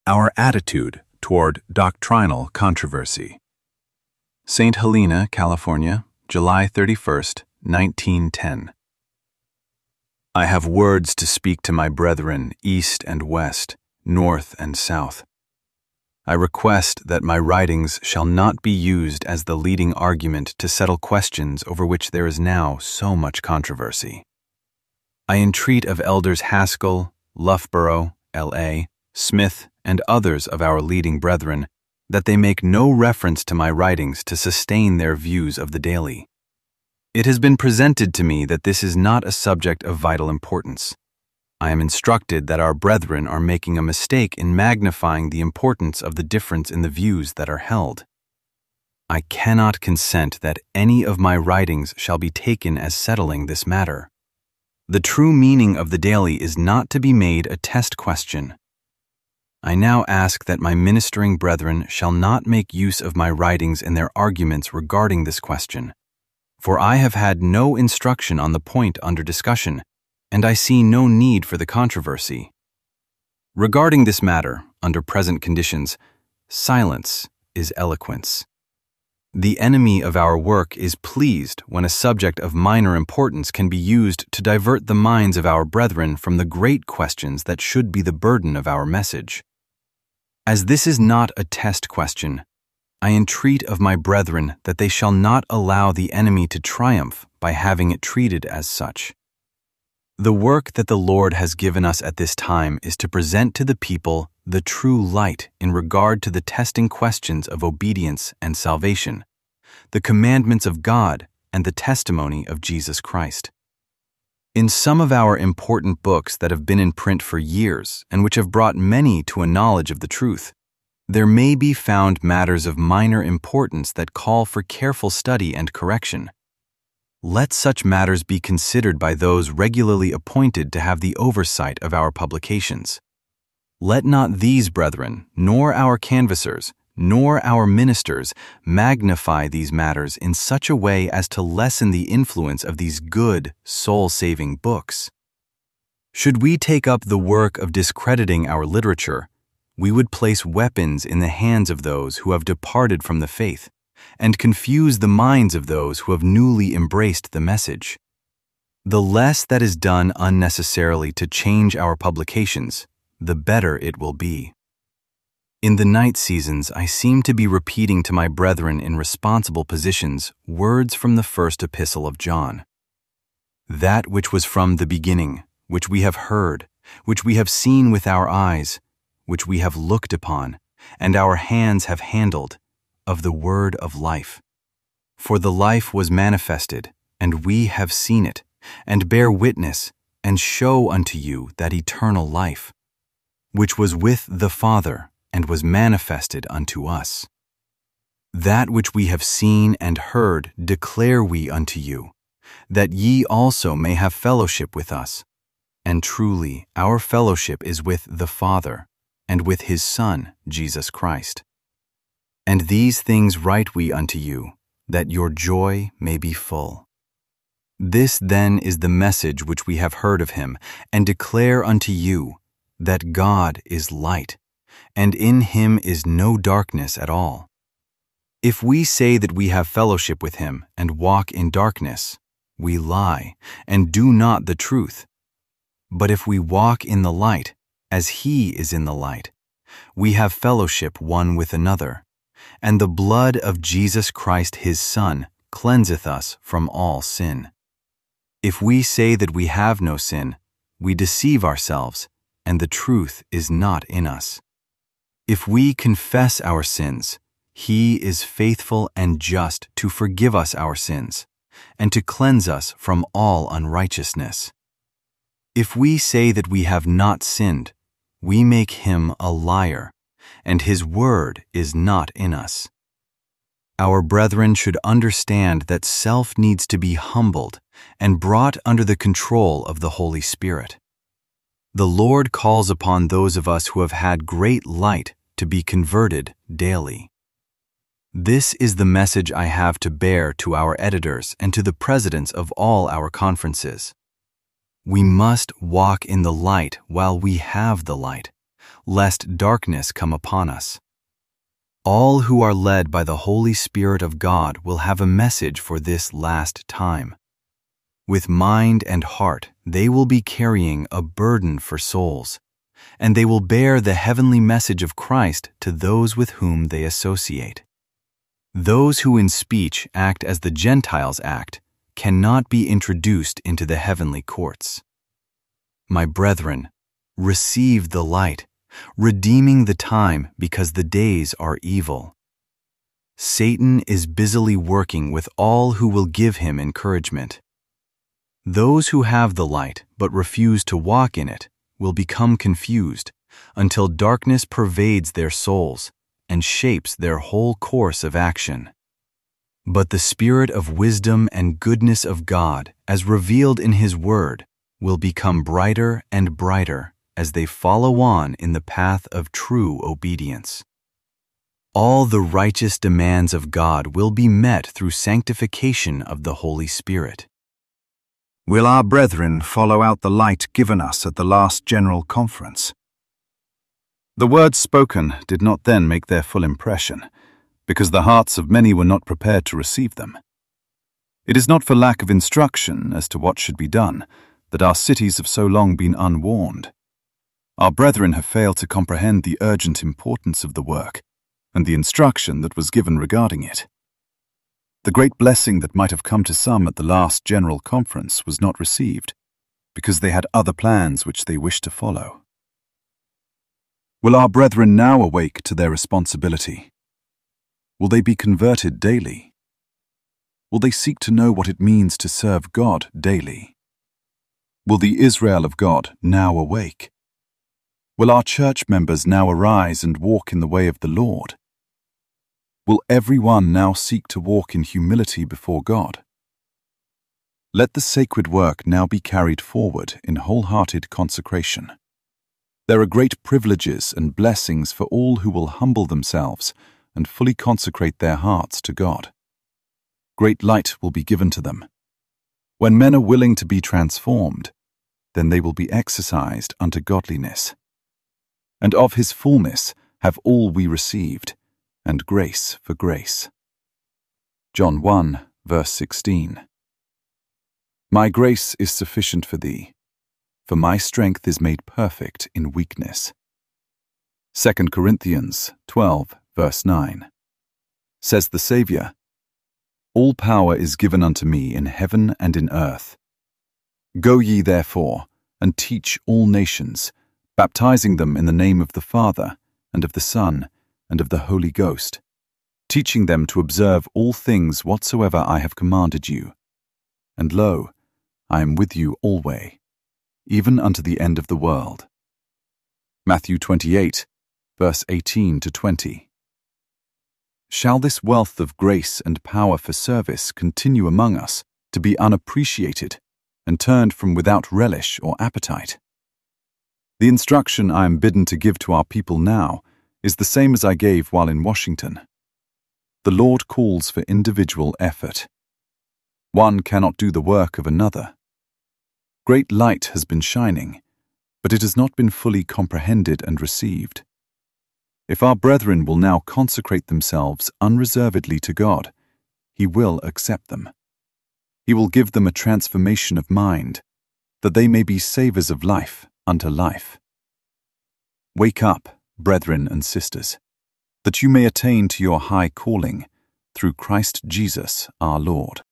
Our attitude toward doctrinal controversy. St. Helena, California, July 31st, 1910. I have words to speak to my brethren east and west, north and south. I request that my writings shall not be used as the leading argument to settle questions over which there is now so much controversy. I entreat of Elders Haskell, Loughborough, L.A., Smith, and others of our leading brethren that they make no reference to my writings to sustain their views of the daily. It has been presented to me that this is not a subject of vital importance. I am instructed that our brethren are making a mistake in magnifying the importance of the difference in the views that are held. I cannot consent that any of my writings shall be taken as settling this matter. The true meaning of the daily is not to be made a test question. I now ask that my ministering brethren shall not make use of my writings in their arguments regarding this question, for I have had no instruction on the point under discussion, and I see no need for the controversy. Regarding this matter, under present conditions, silence is eloquence. The enemy of our work is pleased when a subject of minor importance can be used to divert the minds of our brethren from the great questions that should be the burden of our message. As this is not a test question, I entreat of my brethren that they shall not allow the enemy to triumph by having it treated as such. The work that the Lord has given us at this time is to present to the people the true light in regard to the testing questions of obedience and salvation, the commandments of God and the testimony of Jesus Christ. In some of our important books that have been in print for years and which have brought many to a knowledge of the truth, there may be found matters of minor importance that call for careful study and correction. Let such matters be considered by those regularly appointed to have the oversight of our publications. Let not these brethren, nor our canvassers, nor our ministers magnify these matters in such a way as to lessen the influence of these good, soul-saving books. Should we take up the work of discrediting our literature, we would place weapons in the hands of those who have departed from the faith, and confuse the minds of those who have newly embraced the message. The less that is done unnecessarily to change our publications, the better it will be. In the night seasons, I seem to be repeating to my brethren in responsible positions words from the first epistle of John. That which was from the beginning, which we have heard, which we have seen with our eyes, which we have looked upon, and our hands have handled, of the word of life. For the life was manifested, and we have seen it, and bear witness, and show unto you that eternal life, which was with the Father, and was manifested unto us. That which we have seen and heard declare we unto you, that ye also may have fellowship with us. And truly our fellowship is with the Father, and with his Son, Jesus Christ. And these things write we unto you, that your joy may be full. This then is the message which we have heard of him, and declare unto you, that God is light, and in him is no darkness at all. If we say that we have fellowship with him, and walk in darkness, we lie, and do not the truth. But if we walk in the light, as he is in the light, we have fellowship one with another, and the blood of Jesus Christ his Son cleanseth us from all sin. If we say that we have no sin, we deceive ourselves, and the truth is not in us. If we confess our sins, he is faithful and just to forgive us our sins, and to cleanse us from all unrighteousness. If we say that we have not sinned, we make him a liar, and his word is not in us. Our brethren should understand that self needs to be humbled and brought under the control of the Holy Spirit. The Lord calls upon those of us who have had great light to be converted daily. This is the message I have to bear to our editors and to the presidents of all our conferences. We must walk in the light while we have the light, lest darkness come upon us. All who are led by the Holy Spirit of God will have a message for this last time. With mind and heart, they will be carrying a burden for souls, and they will bear the heavenly message of Christ to those with whom they associate. Those who in speech act as the Gentiles act cannot be introduced into the heavenly courts. My brethren, receive the light, redeeming the time because the days are evil. Satan is busily working with all who will give him encouragement. Those who have the light but refuse to walk in it will become confused until darkness pervades their souls and shapes their whole course of action. But the Spirit of wisdom and goodness of God, as revealed in His Word, will become brighter and brighter as they follow on in the path of true obedience. All the righteous demands of God will be met through sanctification of the Holy Spirit. Will our brethren follow out the light given us at the last General Conference? The words spoken did not then make their full impression, because the hearts of many were not prepared to receive them. It is not for lack of instruction as to what should be done that our cities have so long been unwarned. Our brethren have failed to comprehend the urgent importance of the work and the instruction that was given regarding it. The great blessing that might have come to some at the last General Conference was not received, because they had other plans which they wished to follow. Will our brethren now awake to their responsibility? Will they be converted daily? Will they seek to know what it means to serve God daily? Will the Israel of God now awake? Will our church members now arise and walk in the way of the Lord? Will every one now seek to walk in humility before God? Let the sacred work now be carried forward in wholehearted consecration. There are great privileges and blessings for all who will humble themselves and fully consecrate their hearts to God. Great light will be given to them. When men are willing to be transformed, then they will be exercised unto godliness. And of His fullness have all we received, and grace for grace. John 1, verse 16. My grace is sufficient for thee, for my strength is made perfect in weakness. 2 Corinthians 12, verse 9. Says the Saviour, All power is given unto me in heaven and in earth. Go ye therefore, and teach all nations, baptizing them in the name of the Father, and of the Son, and of the Holy Ghost, teaching them to observe all things whatsoever I have commanded you. And lo, I am with you alway, even unto the end of the world. Matthew 28, verse 18 to 20. Shall this wealth of grace and power for service continue among us to be unappreciated and turned from without relish or appetite? The instruction I am bidden to give to our people now is the same as I gave while in Washington. The Lord calls for individual effort. One cannot do the work of another. Great light has been shining, but it has not been fully comprehended and received. If our brethren will now consecrate themselves unreservedly to God, He will accept them. He will give them a transformation of mind, that they may be savors of life unto life. Wake up, brethren and sisters, that you may attain to your high calling through Christ Jesus our Lord.